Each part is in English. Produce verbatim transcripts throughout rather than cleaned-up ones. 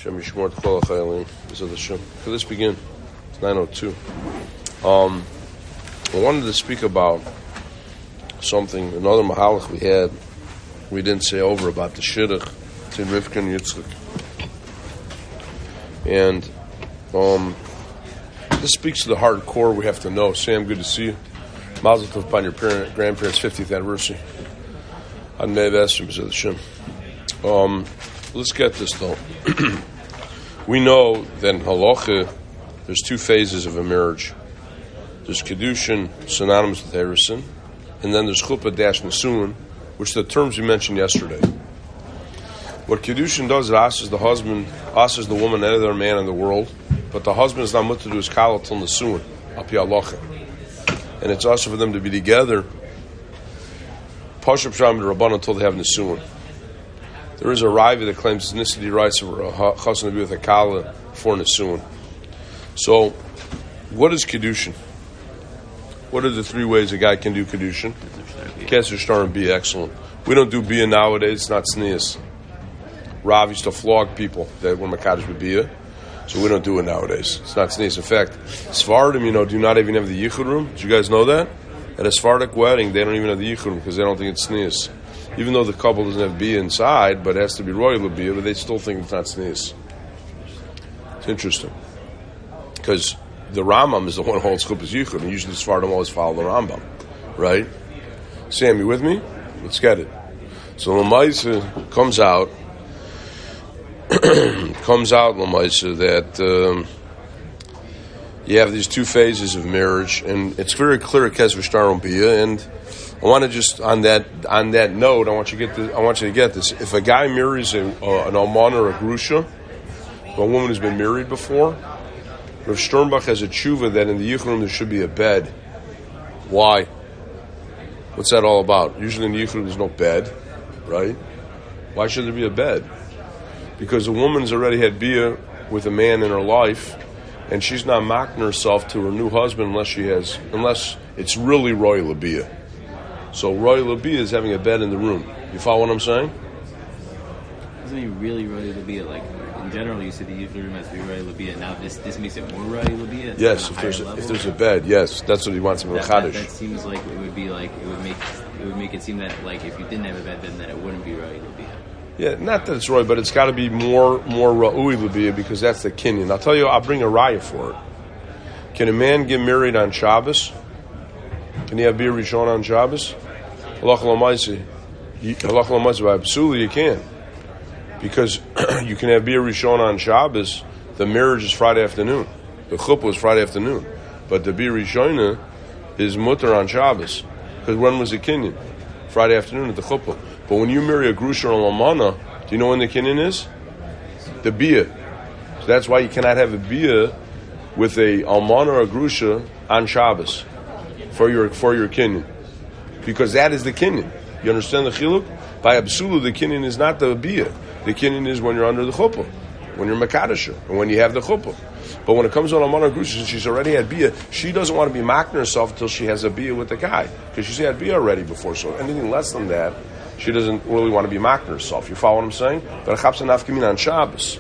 Shem Yishmor T'chol HaChayalim. B'ezras Hashem. Okay, let's begin. It's nine oh two. Um, I wanted to speak about something, another mahalach we had, we didn't say over about the shidduch between Rivka and Yitzchak. And um, this speaks to the hardcore we have to know. Sam, good to see you. Mazel tov upon your parent, grandparents' fiftieth anniversary. On May Vestim, B'ezras Hashem. Um, let's get this though. We know that in halacha, there's two phases of a marriage. There's kedushin, synonymous with erusin, and then there's chuppah dash nesuin, which are the terms we mentioned yesterday. What kedushin does, it asks the husband, asks the woman, any other man in the world, but the husband is not mutter to do his kala till nesuin, api halacha, and it's also for them to be together, pashup sham to rabban until they have nesuin. There is a Raiva that claims ethnicity rights for a chassan to be with a kala for nesuin. So, what is kedushin? What are the three ways a guy can do kedushin? Kesser, shtar, and bia. Excellent. We don't do bia nowadays. It's not sneas. Rav used to flog people that were makadosh with bia, so we don't do it nowadays. It's not sneas. In fact, Sephardim, you know, do not even have the yichud room. Did you guys know that? At a Sephardic wedding, they don't even have the yichud room because they don't think it's sneas. Even though the couple doesn't have bia inside, but it has to be royal bia, but they still think it's not sneas. It's interesting. Because the Rambam is the one who holds chuppah's yichud, and usually the Sephardim always follow the Rambam, right? Sam, you with me? Let's get it. So Lamaisa comes out, comes out Lamaisa that um, you have these two phases of marriage, and it's very clear at Kesser Shtar and Bia. And I want to just on that on that note, I want you to get this, I want you to get this. If a guy marries a, uh, an almana or a grusha, a woman who's been married before, Rav Sternbach has a tshuva that in the yichud room there should be a bed. Why? What's that all about? Usually in the yichud room there's no bed, right? Why should there be a bed? Because a woman's already had bia with a man in her life, and she's not mocking herself to her new husband unless she has, unless it's really royal bia. So royal bia is having a bed in the room. You follow what I'm saying? Isn't he really royal bia? Like in general, you said the yichud room has to be royal bia. Now this this makes it more royal bia. Yes, if there's a, if there's a bed, yes, that's what he wants in that, Chadash. That, that seems like it would be like it would make it would make it seem that like if you didn't have a bed, then that it wouldn't be royal bia. Yeah, not that it's royal, but it's got to be more more ra'ui bia because that's the kinyan. I'll tell you, I'll bring a raya for it. Can a man get married on Shabbos? Can he have bia rishon on Shabbos? Halach l'maisi, halach l'maisi by absolutely you can, because you can have bia rishon on Shabbos. The marriage is Friday afternoon. The chuppah is Friday afternoon, but the bia rishona is mutter on Shabbos. Because when was the kinyan? Friday afternoon at the chuppah. But when you marry a grusha or a lamana, do you know when the kinyan is? The bia. So that's why you cannot have a bia with a almana or a grusha on Shabbos for your for your kinyan, because that is the kinyan. You understand the chiluk? By absolute, the kinyan is not the bia. The kinyan is when you're under the chuppah, when you're makadasha, and when you have the chuppah. But when it comes on almana or grusha, since she's already had bia, she doesn't want to be mocking herself until she has a bia with the guy, because she's had bia already before. So anything less than that, she doesn't really want to be mocking herself. You follow what I'm saying? But a chapsa nafkamin on Shabbos.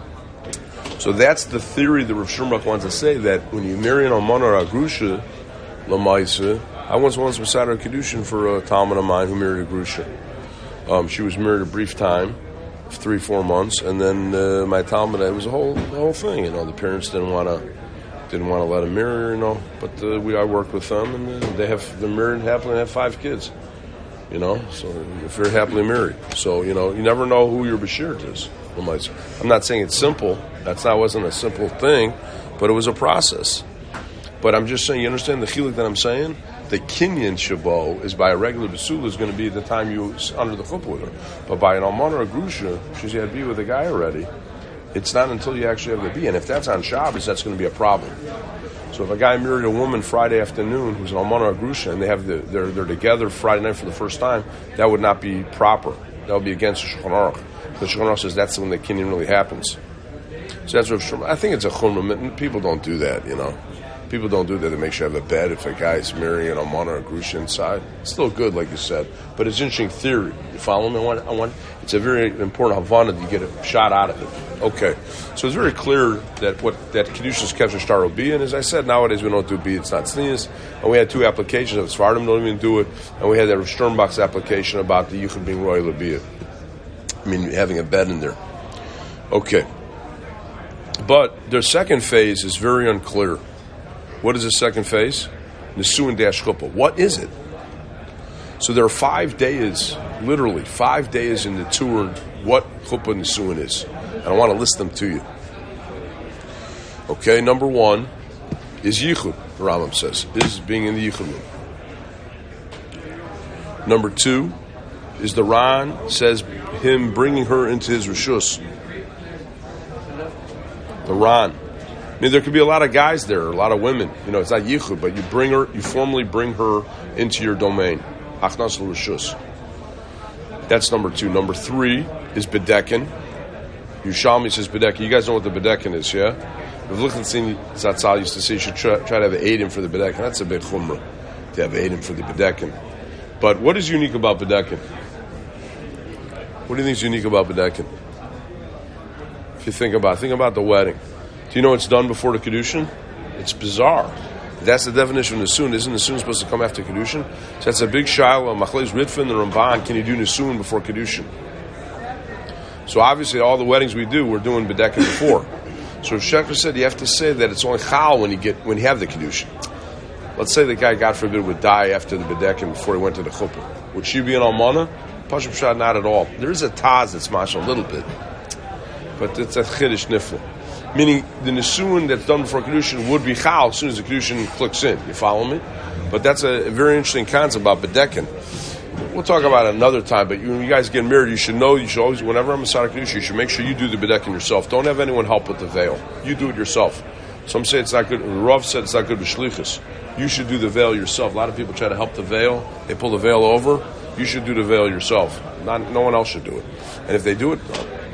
So that's the theory that Rav Sternbach wants to say, that when you marry an almana or a grusha, lamaisa. I once once beside her kedushin for a talmid of mine who married a grusha. Um, she was married a brief time, three four months, and then uh, my talmid, it was a whole the whole thing. You know, the parents didn't want to didn't want to let him marry her. You know, but uh, we I worked with them, and uh, they have they're married happily and have five kids. You know, so if you're happily married. So, you know, you never know who your Bashir is. I'm not saying it's simple. That's not wasn't a simple thing, but it was a process. But I'm just saying, you understand the chiluk that I'm saying? The kinyan shabo is by a regular basula is going to be at the time you under the chuppah with her. But by an almana or a grusha, she's had to be with a guy already. It's not until you actually have the bia. And if that's on Shabbos, that's going to be a problem. So if a guy married a woman Friday afternoon who's an almana or a grusha, and they have the, they're they're together Friday night for the first time, that would not be proper. That would be against the Shulchan Aruch. The Shulchan Aruch says that's when the kinyan really happens. So that's what I think it's a chumrah. People don't do that, you know. People don't do that. They make sure you have a bed if a guy's marrying an almana or a grusha inside. It's still good, like you said, but it's interesting theory. You follow me? I want, I want, it's a very important havana that you get a shot out of it. Okay, so it's very clear that what that Kedusha's Kesher Star will be, and as I said, nowadays we don't do B, it's not Tznius, and we had two applications of Svardim don't even do it, and we had that Sternbach's application about the Yichud being Roy Labiyah. I mean, having a bed in there. Okay. But their second phase is very unclear. What is the second phase? Nisuin dash chuppah. What is it? So there are five days, literally five days in the tour, what chuppah nisuin is. And I want to list them to you. Okay, number one is yichud, the Rambam says, is being in the yichud room. Number two is the Ran says him bringing her into his rishus. The Ran. I mean, there could be a lot of guys there, a lot of women. You know, it's not yichud, but you bring her, you formally bring her into your domain. Achnas l'rishus. That's number two. Number three is bedekin. Yushalmi says bedekin. You guys know what the bedekin is, yeah? Rav Lichtenstein Zatzal used to say you should try, try to have an eidim for the bedekin. That's a bit chumrah to have an eidim for the bedekin. But what is unique about bedekin? What do you think is unique about bedekin? If you think about, think about the wedding. Do you know what's done before the Kedushin? It's bizarre. That's the definition of Nisun. Isn't Nisun supposed to come after Kedushin? So that's a big shiloh. Machlez Ritfin, the Ramban, can you do Nisun before Kedushin? So obviously all the weddings we do, we're doing Bedekin before. So if Sheker said you have to say that it's only Chal when you get when you have the Kedushin. Let's say the guy, God forbid, would die after the Bedekin before he went to the Chuppah. Would she be an Almana? Pashim Shad, not at all. There is a Taz that's mashal a little bit. But it's a Chiddush Nifla. Meaning the Nisuin that's done before Kedushin would be Chal as soon as the Kedushin clicks in. You follow me? But that's a, a very interesting concept about Bedekin. We'll talk about it another time, but you, when you guys get married, you should know, you should always, whenever I'm a Masada Kedushin, you should make sure you do the Bedekin yourself. Don't have anyone help with the veil. You do it yourself. Some say it's not good. Rav said it's not good with Shlichus. You should do the veil yourself. A lot of people try to help the veil. They pull the veil over. You should do the veil yourself. Not, no one else should do it. And if they do it,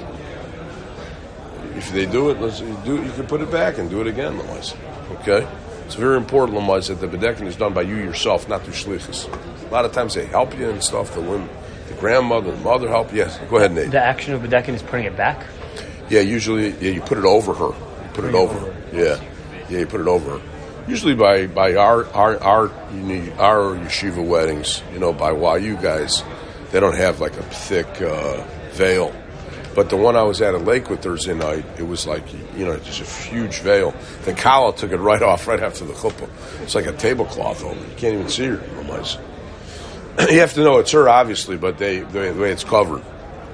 if they do it, let's do it, you can put it back and do it again, Lamais. Okay? It's very important, Lamais, that the Bedekin is done by you yourself, not through Shlichus. A lot of times they help you and stuff, the women, the grandmother, the mother help you. Yes, go ahead, Nate. The action of Bedekin is putting it back? Yeah, usually, yeah, you put it over her. You put it over her. Yeah. Yeah, you put it over her. Usually by, by our, our, our, you need, our yeshiva weddings, you know, by Y U guys, they don't have like a thick uh, veil. But the one I was at at Lakewood Thursday night, it was like, you know, just a huge veil. The Kala took it right off right after the chuppah. It's like a tablecloth over. You can't even see her. Almost. You have to know it's her, obviously, but they the way, the way it's covered.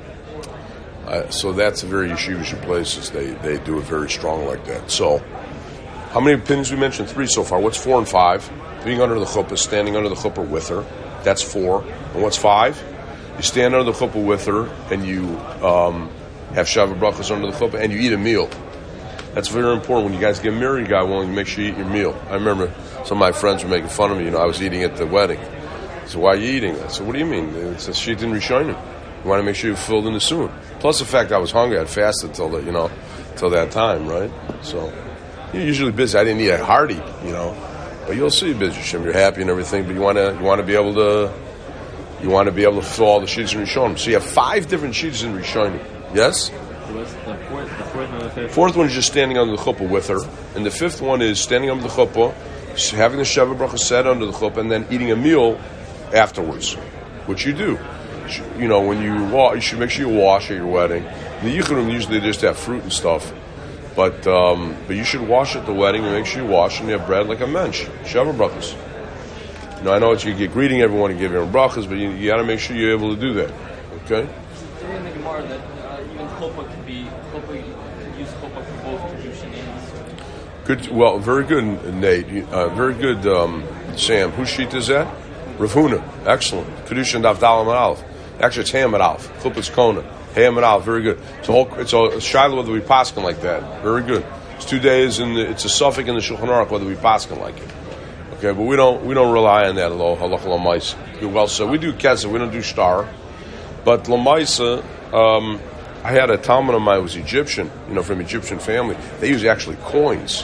Uh, so that's a very yeshivish places. They they do it very strong like that. So, how many opinions we mentioned? Three so far. What's four and five? Being under the chuppah, standing under the chuppah with her. That's four. And what's five? You stand under the chuppah with her, and you um, have Shavah Brachas under the chuppah, and you eat a meal. That's very important. When you guys get married, you got to make sure you eat your meal. I remember some of my friends were making fun of me. You know, I was eating at the wedding. So why are you eating? I said, what do you mean? It's a sheet in Rishonim. You want to make sure you're filled in the soon. Plus the fact I was hungry, I'd fasted till the, you know, till that time, right? So you're usually busy. I didn't eat a hearty, you know, but you'll see, busy. You're happy and everything, but you want to you want to be able to you want to be able to fill all the sheets in Rishonim. So you have five different sheets in Rishonim. Yes. What's the fourth? The fourth and the fifth. Fourth one is just standing under the chuppah with her, and the fifth one is standing under the chuppah, having the Shavah Bracha said under the chuppah, and then eating a meal afterwards, which you do. You know, when you wash, you should make sure you wash at your wedding. The yichud usually they just have fruit and stuff, but um, but you should wash at the wedding and make sure you wash and you have bread like a mensch, Shavah Brachas. You know, I know it's you get greeting everyone and give everyone brachas, but you, you got to make sure you're able to do that. Okay. We're in the Gemara that uh, even chuppah can be chuppah. You can use chuppah for both kedushin and. Good. Well, very good, Nate. Uh, very good, um, Sam. Whose sheet is that? Rav Huna. Excellent. Kedushin Daf Dalam and Aleph. Actually, it's Ham and Aleph. Chuppah's Kona. Ham and Aleph. Very good. It's a whole. It's a shiloh whether we paskin like that. Very good. It's two days, and it's a suffix in the Shulchan Aruch whether we paskin like it. Okay, but we don't we don't rely on that lo halacha l'maisa. Well, so we do kesef, we don't do star, but l'maisa. Um, I had a Talmud of mine who was Egyptian, you know, from Egyptian family. They use actually coins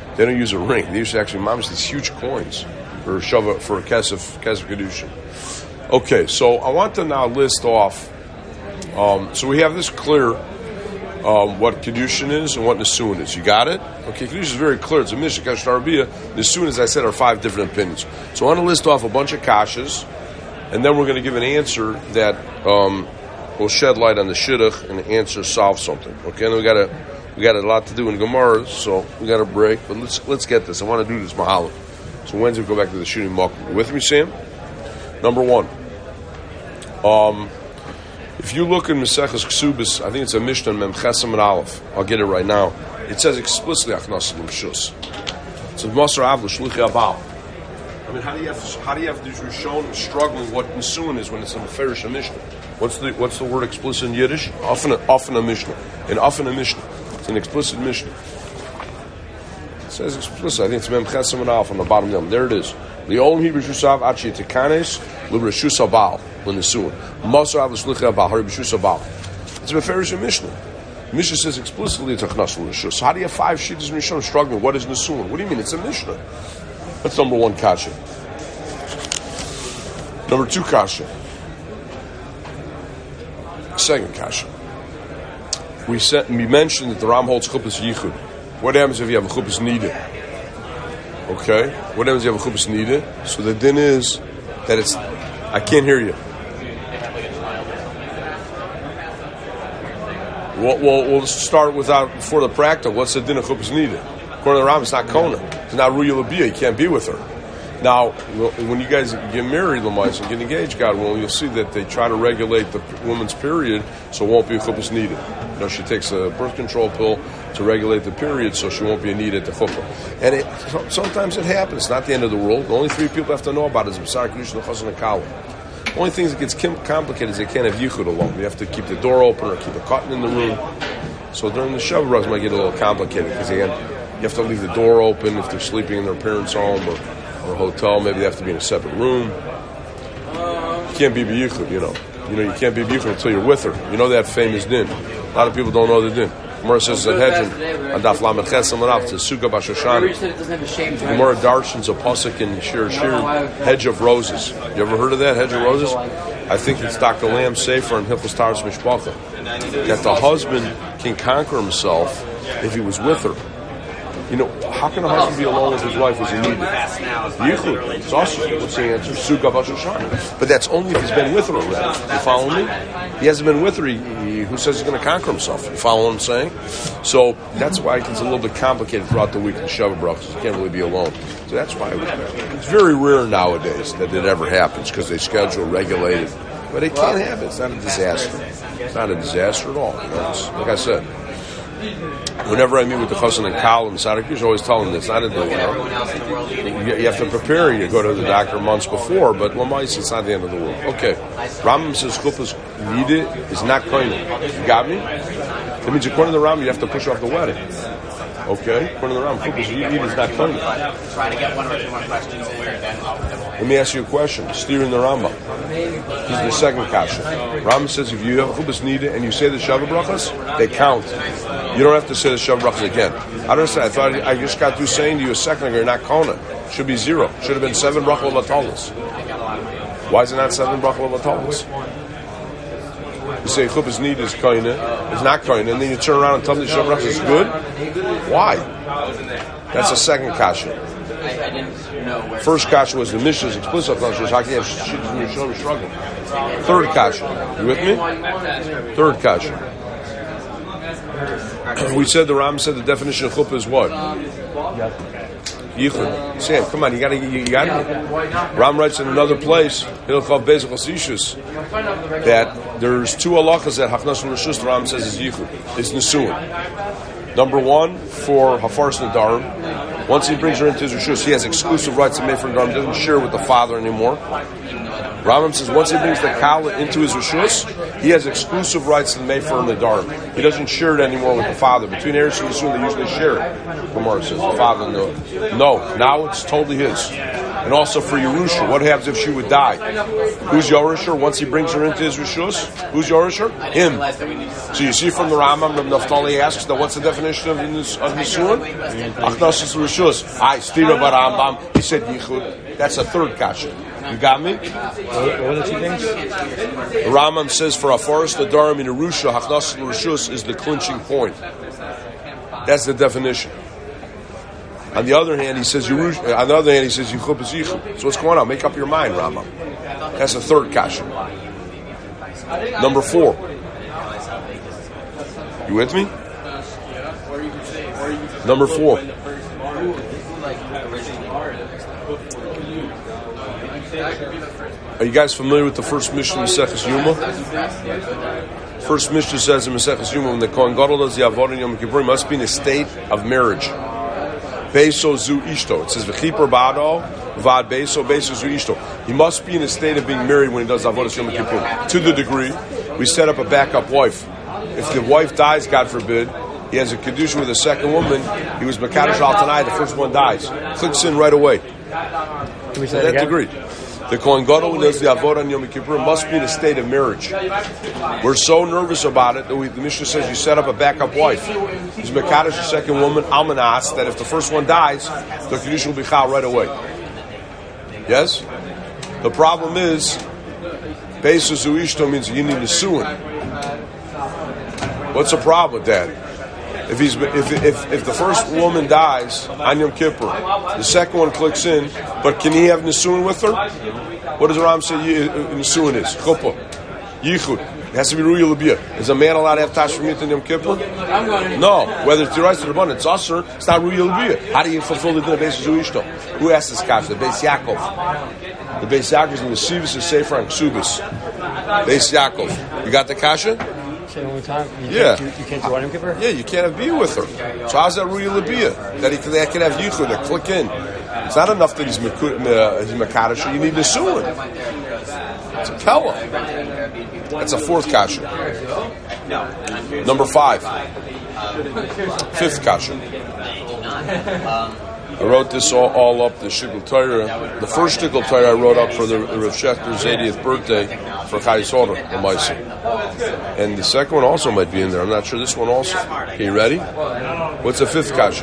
They don't use a ring. They use actually mamish these huge coins for a shava, for a kesef kesef kedushin. Okay, so I want to now list off. Um, so we have this clear um, what kedushin is and what nesuin is. You got it? Okay, kedushin is very clear. It's a mishnah kasher arbia. Nesuin, as I said, are five different opinions. So I want to list off a bunch of kashas, and then we're going to give an answer that um, will shed light on the shidduch, and the answer solves something. Okay, and we got a we got a lot to do in Gemara, so we got a break. But let's let's get this. I want to do this mahalach. So Wednesday we go back to the shooting makom. With me, Sam? Number one. Um, if you look in Maseches Ksubis, I think it's a Mishnah Mem Chesam and Aleph. I'll get it right now. It says explicitly Achnas L'Mshus. It says Masar Av L'Shluchi Abal. I mean, how do you have how do you have these Rishon struggling what Nesuin is when it's a Meferish Mishnah? What's the what's the word explicit in Yiddish? Often often a Mishnah. And often a Mishnah. It's an explicit Mishnah. It says explicit. I think it's Mem Chesam and Aleph on the bottom of them. There it is. Li'olim hi b'shusav achi tikanes l'reshus abal l'nesuin. Masar av l'shluchi abal hari b'shus abal. It's a Meferish Mishnah. Mishnah says explicitly it's a chnas l'reshus. So how do you have five shittas in Rishon struggling? What is nesuin? What do you mean? It's a Mishnah. That's number one kasha. Number two kasha. Second kasha. We said we mentioned that the Ram holds chuppas yichud. What happens if you have a chuppas nida? Okay, what happens if you have a chuppas nida? So the din is that it's. I can't hear you. Well, well, we'll start without before the practical. What's the din of chuppas nida? According to the Ram, it's not kona. It's not ruya labia. You can't be with her. Now, when you guys get married, Lamais, and get engaged, God willing, you'll see that they try to regulate the woman's period so it won't be a chuppahs needed. You know, she takes a birth control pill to regulate the period so she won't be needed at the chuppah. And it, sometimes it happens. It's not the end of the world. The only three people have to know about it is B'sar Kedushin, the Chazan, and Kala. The only thing that gets complicated is they can't have yichud alone. You have to keep the door open or keep a cotton in the room. So during the Shabbat, it might get a little complicated because again, you have to leave the door open if they're sleeping in their parents' home or or a hotel. Maybe they have to be in a separate room. You can't be b'yichud, you know. You know, you can't be b'yichud until you're with her. You know that famous din. A lot of people don't know the din. Gemara says that Hedgen, on Daf Lamed Ches Amarav, it's a Sukkah B'Shoshana. Gemara darshans a pasuk in Shir Shir, Hedge of Roses. You ever heard of that, Hedge of Roses? I think it's Doctor Lamb Sefer and Hilchos Taras Mishpacha. That the husband can conquer himself if he was with her. You know, how can a husband be alone with his wife as he needed? Yichud. It's also, what's the answer? Sukkah B'Shoshana. But that's only if he's been with her already. You follow me? He hasn't been with her. He, he, who says he's going to conquer himself? You follow what I'm saying? So that's why it's a little bit complicated throughout the week in Shabbat Brachos. You can't really be alone. So that's why it's very rare nowadays that it ever happens because they schedule regulated. But it can happen. It's not a disaster. It's not a disaster at all. You know, it's, like I said. Whenever I meet with the Chazan and Kal and Sadek, I always tell them it's not a deal. You know? You have to prepare. You go to the doctor months before, but Lamais, it's not the end of the world. Okay. Rambam says Chuppahs Nida is not koine. You got me? That means according to the Rambam, you have to push off the wedding. Okay? According to the Rambam, Chuppahs Nida is not koine. Try to get one or two more questions in there, then Let me ask you a question. Steering the Rambam. This is the second kasha. Rambam says if you have Chuppahs Nida and you say the Shabbat Brachas, they count. You don't have to say the Shabbat Brachas again. I don't understand. I thought I just got through saying to you a second ago, you're not Kona. Should be zero. Should have been seven Brachal Latalas. Why is it not seven Brachal Latalas? You say Chuppahs Nida is Kona, it's not Kona, and then you turn around and tell me the Shabbat Brachas is good? Why? That's the second kasha. First kasha was the Mishnah's explicit kasha. How can you have shittas in your shoulder struggling? Third kasha. You with me? Third kasha. We said the Ram said the definition of chuppah is what? Yichud. Sam, come on, you got to. You got it. Ram writes in another place, Hilchot Beis Chosishus, that there's two halachas that Hachnas L'Reshus. The Ram says is Yichud. It's Nesuin. Number one for Hafars Nadarim. Once he brings her into his Reshus, he has exclusive rights to Mefer Nadarim. Doesn't share with the father anymore. Rambam says once he brings the Kala into his Reshus, he has exclusive rights to the Mefer and the Darim. He doesn't share it anymore with the father. Between Eretz and Yisrael, they usually share it. Gemara says the father, no. No, now it's totally his. And also for Yerusha, what happens if she would die? Who's Yerusha once he brings her into his Rishus? Who's Yerusha? Him. So you see from the Rambam, Reb Naftali asks, now what's the definition of Nisuin? Achnasus Rishus. I, Stira Barambam, he said Yichud. That's a third kasha. You got me? What are the two things? The Rambam says for Afaris Ladarim in Yerusha, Achnasus Rishus is the clinching point. That's the definition. On the other hand, he says Yerush, on the other hand, he says Yichud is Yichud. So what's going on? Make up your mind, Rambam. That's the third kasha. Number four. You with me? Number four. Are you guys familiar with the first Mishnah in Maseches Yuma? First Mishnah says in Maseches Yuma, when the Kohen Gadol does the Avodah in Yom Kippur, he must be in a state of marriage. Beiso zu ishto. It says v'chipur ba'ado vad beiso beiso zu ishto. He must be in a state of being married when he does Avodah Yom Kippur. To the degree we set up a backup wife. If the wife dies, God forbid, he has a kedusha with a second woman. He was mekadosh al tanai. The first one dies. Clicks in right away. Can we To say that that degree. The Kohen Gadol, when does the Avodah on Yom Kippur, must be in a state of marriage. We're so nervous about it that we, the Mishnah says you set up a backup wife. He's mekadosh a second woman, almanas, that if the first one dies, the kedusha will be chal right away. Yes? The problem is, Beis zu ishto means you need nisuin. What's the problem with that? If he's if if if the first woman dies on Yom Kippur, the second one clicks in, but can he have nisuin with her? What does the Ram say nisuin is? Chuppah, yichud. It has to be ruya l'biyah. Is a man allowed to have tashmit in Yom Kippur? No. Whether it's the rights or the bun, it's usher. It's not ruya l'biyah. How do you fulfill the din of Beis zu ishto? Who asked this kasha? The Beis Yaakov. The Beis Yaakov is in the Sivus of Sefer and Ksubis. Beis Yaakov. You got the kasha? Say it one more time. You Yeah. Can't, you, you can't do Yom Kippur? Yeah, you can't have biyah with her. So how's that ruya l'biyah? That he can, that can have yichud, that click in. It's not enough that he's mekadosh. You need nisuin. It's a pella. That's a fourth kasha. Number five. Fifth kasha. I wrote this all, all up, the Shigul Torah. The first Shigul Torah I wrote up for the Rav Shechter's eightieth birthday for Chai Soda, the Maisa. And the second one also might be in there. I'm not sure this one also. Okay, you ready? What's the fifth kasha?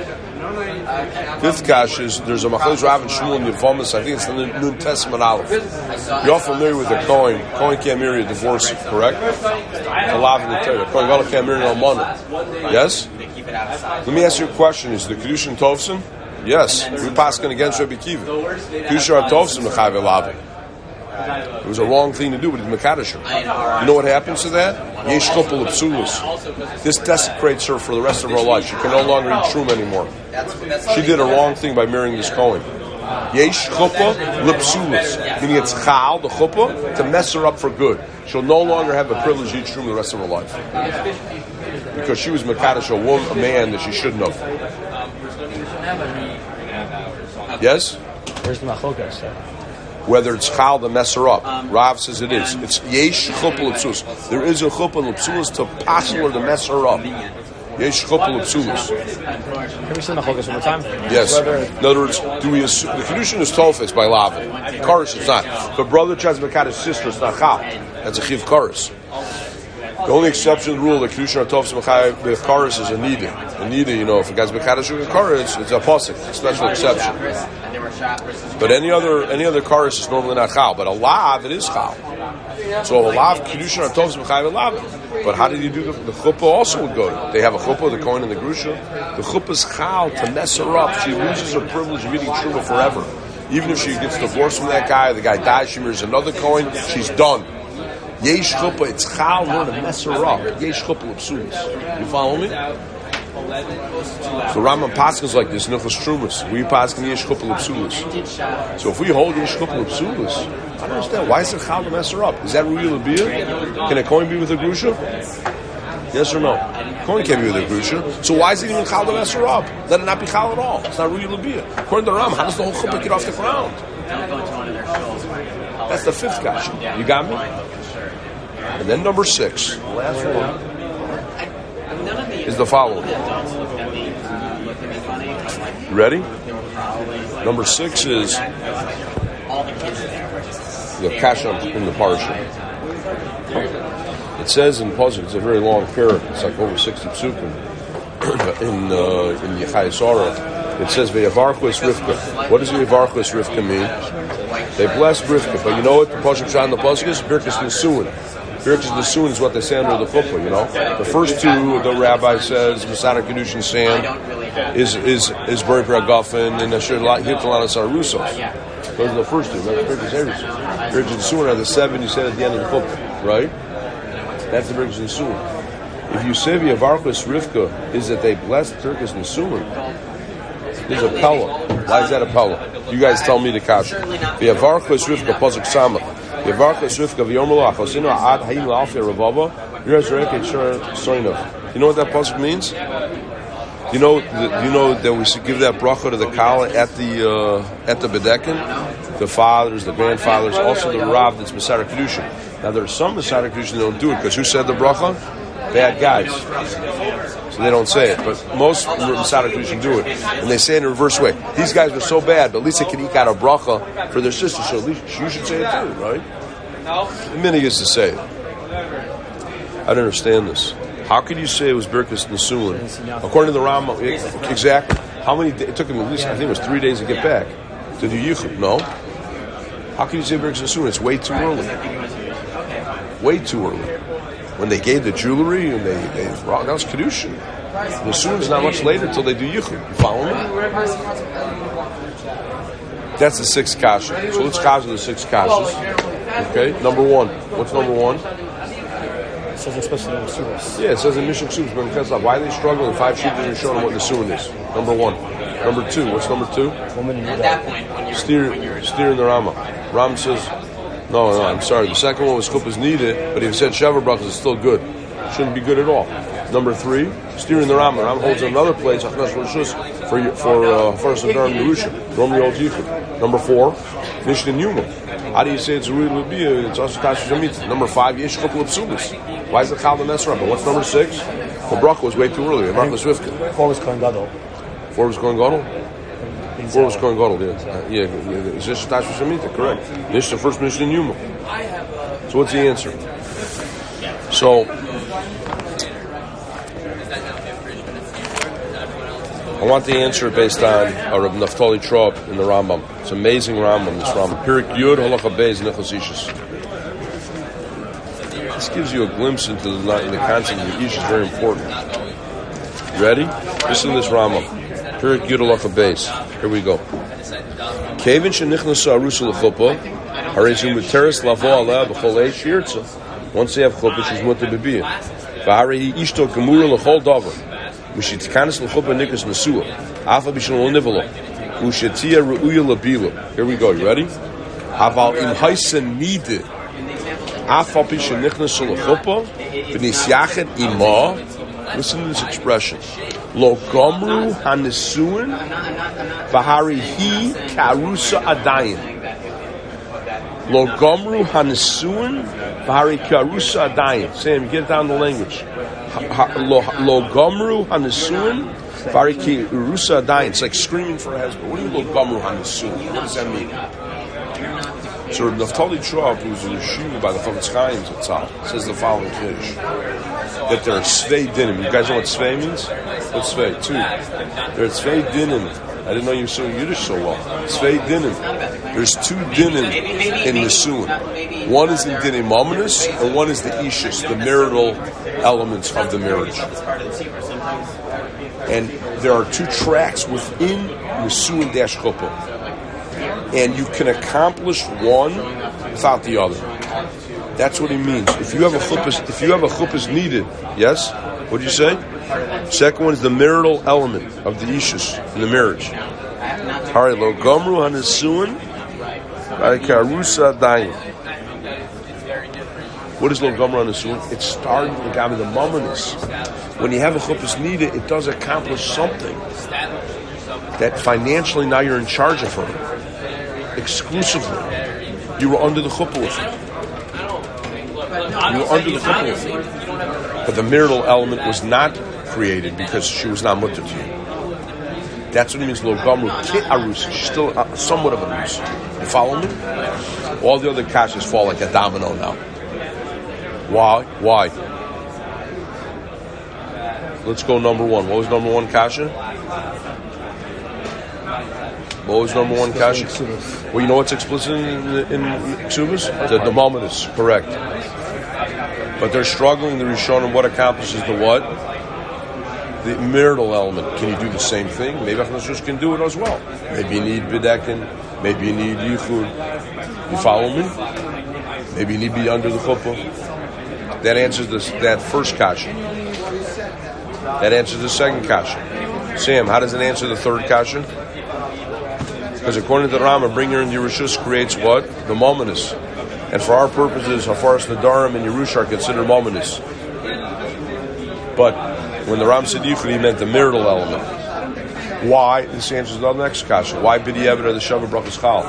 Fifth kasha is, there's a Machlokes Rav and Shmuel and Yevamis. I think it's the Nun Testament Aleph. You're all familiar with the Kohen. Kohen can't marry a divorcee, correct? The Lav in the Torah. Kohen Gadol can't marry an almana. Yes? Let me ask you a question. Is the Kedushin Tovsin? Yes. We're passing against Rabbi Kiva. Kedushin Tovsin Mechav Elavi. It was a wrong thing to do, but it's Mekadosh. You know what happens to that? Yesh Chopel of Psulis. This desecrates her for the rest of her life. She can no longer eat shroom anymore. She did a wrong thing by marrying this Kohen. Yesh Chopel Lipsulis. Meaning it's Chal, the Chopah, to mess her up for good. She'll no longer have a privilege to eat shroom the rest of her life. Because she was Mekadosh, a woman, a man that she shouldn't have. Yes? Where's the Machlokes? Whether it's chal to mess her up. Rav says it is. It's yesh chuppah l'psulis. There is a chuppah l'psulis to passel her to mess her up. Yesh chuppah l'psulis. Can we say Machlokes one more time? Yes. Brother, In other words, do we assume, the Kedushin is tofes by Lavin. Karis is not. But brother tries to make out his sister, it's not chal. That's a chiv karis. The only exception to the rule that Kedushin are tofes with karis is a nida. A nida, you know, if a guy's mekadosh with karis, it's a posik. It's a special exception. But any other any other karis is normally not chal. But a lav, it is chal. So a lav, Kedushin are tofes with lav. But how did you do the, the chuppah also would go? They have a chuppah, the Kohen and the Grusha. The chuppah is chal to mess her up. She loses her privilege of eating truma forever. Even if she gets divorced from that guy, the guy dies, she marries another Kohen, she's done. Yesh chuppah, it's chal, no, to mess her up. Yesh chuppah l'psulis. You follow me? So Rambam Paskins like this, Nichos Trumas. We Paskin Yesh chuppah l'psulis. So if we hold Yesh chuppah l'psulis, I don't understand. Why is it chal to mess her up? Is that real l'biyah? Can a Kohen be with a Grusha? Yes or no? Kohen can't be with a Grusha. So why is it even chal to mess her up? Let it not be chal at all. It's not real l'biyah. According to Rambam, how does the whole chuppah get off the ground? That's the fifth kasha. You got me? And then number six, the last one, is the following. You ready? Number six is All the kids there were just. the kasha in the parsha. It says in Pasuk, it's a very long parak. It's like over sixty psukim. in uh, in Yechai Sarah, it says Ve'yavarchus Rivka. What does Ve'yavarchus Rivka mean? They blessed Rivka, but you know what the Pasuk shot in the Pasuk is? Birkas Nesuin. Birkas Nesuin is what they say under the chuppah. You know, the first two, the rabbi says Masada Kedushin sand is is is Beri Pragafen and Asher Hitlan Sarusos. Those are the first two. That's Birkas Nesuin. Birkas Nesuin are the seven you said at the end of the chuppah, right? That's the Birkas Nesuin. If you say V'yavarchus Rivka is that they blessed Birkas Nesuin, there's a pella. Why is that a pella? You guys tell me the kasha. V'yavarchus Rivka pasuk samach. V'yavarchus Rivka v'yomelach osinu ad hayim la'alfei ravava yiras reket shor soinav. You know what that pasuk means? You know, the, you know that we should give that bracha to the kala at the uh, at the bedekin, the fathers, the grandfathers, also the rav that's Masada Kedushin. Now there are some Masada Kedushin that don't do it because who said the bracha? Bad guys. So they don't say it. But most Masada Kedushin do it. And they say it in a reverse way. These guys were so bad, but at least they can eke out a bracha for their sisters. So at least you should say it too, right? The minhag is to say it. I don't understand this. How could you say it was Birkas Nesuin? According to the Rambam, exactly. How many days? It took him at least, I think it was three days to get back. To do Yichud. No. How can you say Birkas Nesuin? It's way too early. Way too early. When they gave the jewelry and they, they that was Kedushin. Nesuin is not much later until they do Yichud. You follow me? That's the six kasha. So let's kasha the six kashas. Okay, number one. What's number one? It says especially in the Sudas. Yeah, it says in Mishnah Ksubas, but because why are they struggling? Five sheep didn't show them what Nesuin is. Number one. Number two. What's number two? Woman in At that point, when you're Steer, when you're steer in the Rama. Ram says, no, no, I'm sorry. The second one was Kupas needed, but if you said Sheva Brachas, it's still good. Shouldn't be good at all. Number three, steer in the Rama. Ram holds another place, Achnas Rishus, for for uh, first and third Yerusha. Romeo holds Yichud. Number four, Mishnah Yuma. How do you say it's a real Lubia? It's also Tashu Shamit. Number five, Yesh Chupal Psulis. Why is it Chal the Nesra? But what's number six? The Bracha was way too early. Bracha Swifkin. Four was Kohen Gadol. Four was Kohen Gadol? Four was Kohen Gadol, yeah. Uh, yeah, it's just Tashu Shamita, correct. This is the first Mishnah in Yuma. So what's the answer? So, I want the answer based on uh, Reb Naftali Trop in the Rambam. It's an amazing Rambam, this Rambam. Pirik Yud Halacha Beis Nechos Ishus. This gives you a glimpse into the, in the concept of the Ish is very important. You ready? Listen to this Rambam. Pirik Yud Halacha Beis. Here we go. Kevin shenichnasu arusa l'chuppah, harezu muteres lavo aleh b'chol eish yirtza. Once they have chuppah, she's muter b'biyah. V'harei hi ishto gemura l'chol davar. Ushitkanis l'chuppah nikas nesua. Afa b'shon lo nivelo. Ushetia ru'uya l'bila. Here we go. You ready? Aval im haisen nide. Afa b'shon nichnasu l'chuppah v'nisyachet ima. Listen to this expression. Lo gomru hanesuin v'hari hi karusa adayin. Lo gomru hanesuin v'hari karusa adayin. Sam, get down the language. Lo gomru hanesuin v'hari karusa adayin. It's like screaming for a husband. What do you mean lo gomru hanesuin? What does that mean? So Naftali Trop, who's in Yeshiva by the Chofetz Chaim Zatzal, says the following Kiddush. That there are Svei Dinim. You guys know what Svei means? What's Svei? Two. There are Svei Dinim. I didn't know you were saying Yiddish so well. Svei Dinim. There's two Dinim in Nesuin. One is the Dinim Ominous, and one is the Ishus, the marital elements of the marriage. And there are two tracks within Nesuin Dash Chuppah. And you can accomplish one without the other. That's what he means. If you have a chuppah, if you have a chuppah needed, yes. What did you say? Second one is the marital element of the ishus in the marriage. All right, lo gomru hanesuin karusa dayin. What is lo gomru hanesuin? It started with the the mominus. When you have a chuppah needed, it does accomplish something that financially now you're in charge of her. Exclusively, you were under the chuppah with her. You were under the chuppah with her. But the marital element was not created because she was not mutter to you. That's what it means, lo gamru ki arusa. She's still uh, somewhat of a rus. You follow me? All the other kashas fall like a domino now. Why? Why? Let's go number one. What was number one kasha? What was number one kasha? Well, you know what's explicit in, in, in Ksubas? The, the moment is correct. But they're struggling, the Rishonim, what accomplishes the what? The marital element. Can you do the same thing? Maybe Achnasus can do it as well. Maybe you need Bidekin. Maybe you need Yichud. You follow me? Maybe you need to be under the chuppah. That answers this, that first kasha. That answers the second kasha. Sam, how does it answer the third kasha? Because according to the Rama, bring her in Yerushus creates what? The mominus. And for our purposes, Hafaras Nadarim and Yerush are considered mominus. But when the Ram said Yichud, he meant the marital element. Why? This answers the next kasha. Why Bidi Eved the Shavah Brachas Chal?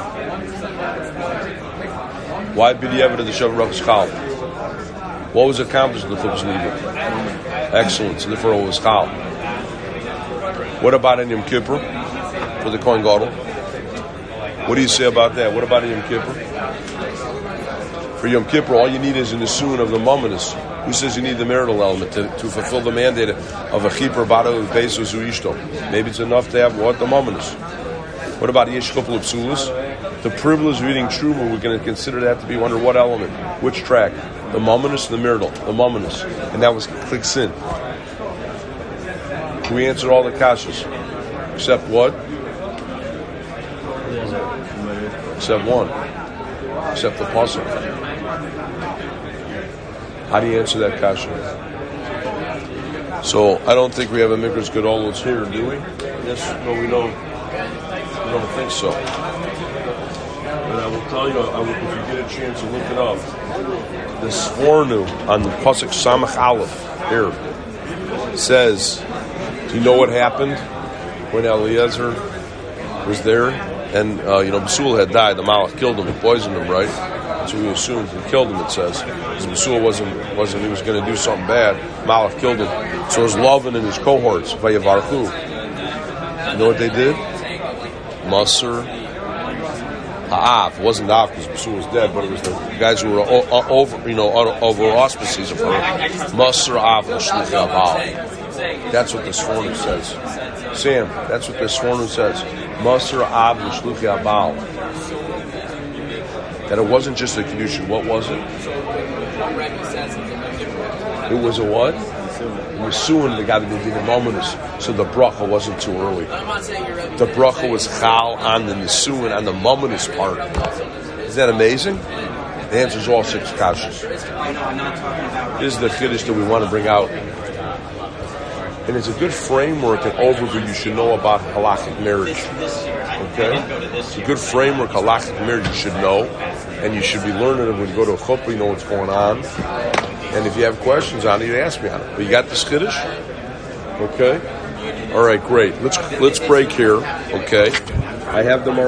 Why Bidi Eved the Shavah Brachas Chal? What was accomplished in the Chuppahs Nida? Excellent. So therefore it was Chal. What about in Yom Kippur? For the Kohen Gadol? What do you say about that? What about in Yom Kippur? For Yom Kippur, all you need is an Isuin of the Mominus. Who says you need the marital element to, to fulfill the mandate of a Chipur Bado Bezus Uishto? Maybe it's enough to have what? The Mominus. What about Yesh Chuppah of Psulis? The privilege of eating Truma, we're going to consider that to be under what element? Which track? The Mominus and the marital. The Mominus. And that was clicks in. We answered all the kashas. Except what? Except one. Except the pasuk. How do you answer that kasha? So I don't think we have a Mikras Gedolos here, do we? Yes, no, we don't. We don't think so. But I will tell you, I will, if you get a chance to look it up, the Sfornu on the pasuk Samach Aleph here says, do you know what happened when Eliezer was there? And, uh, you know, Basul had died. The Malach killed him. He poisoned him, right? So we assumed he killed him, it says. Because Basul wasn't, wasn't, he was going to do something bad. Malach killed him. So his Lovin and his cohorts, Vayavarchu. You know what they did? Masr Ha'av. It wasn't Av because Basul was dead, but it was the guys who were o- over, you know, over auspices of her. Masr Av L'shluch Abal. That's what this Sfornu says. Sam, that's what this Sfornu says. Masr Av L'shluch Abal. That it wasn't just a Kedushin. What was it? It was a what? It was suing the guy that did the mominus, so the bracha wasn't too early. The bracha was chal on the nesuin, on the mominus part. Isn't that amazing? The answer is all six kashas. This is the chiddush that we want to bring out. And it's a good framework and overview you should know about halachic marriage. Okay? It's a good framework, halachic marriage you should know. And you should be learning it when you go to a chuppah, you know what's going on. And if you have questions on it, you ask me on it. But you got this chiddush? Okay? All right, great. Let's let's break here. Okay? I have them